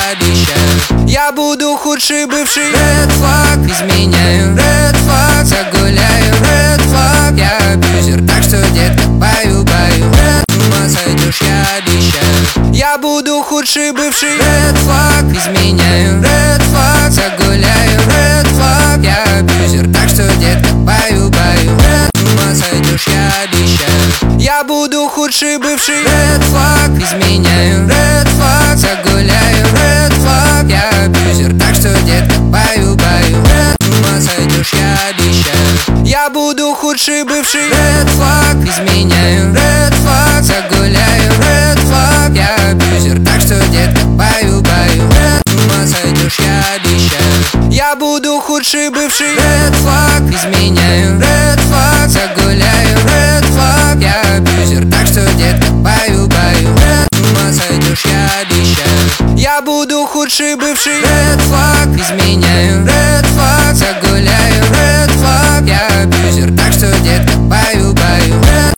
обещаю. Я буду худший бывший. Red flag, изменяю. Red flag, загуляю. Red flag, я абьюзер, так что, детка, баю-баю. С ума сойдешь, я обещаю. Я буду худший бывший. Red flag, изменяю. Red flag, загуляю. Red flag, я абьюзер, так что, детка, баю-баю. С ума сойдешь, я обещаю. Я буду худший бывший. Red flag, изменяю. Red flag, загуляю. Red flag, я абьюзер, так что, детка, баю-баю. С ума сойдешь, я обещаю. Я буду худший бывший. Red flag, изменяю. Red flag, загуляю. Red flag, я абьюзер, так что, детка, баю-баю. С ума сойдешь, я обещаю. Я буду худший бывший. Red flag, изменяю. Red flag, загуляю. Red flag, я абьюзер, так что, детка, баю-баю. С ума сойдешь, я обещаю. Я буду худший бывший. Red flag, изменяю. Red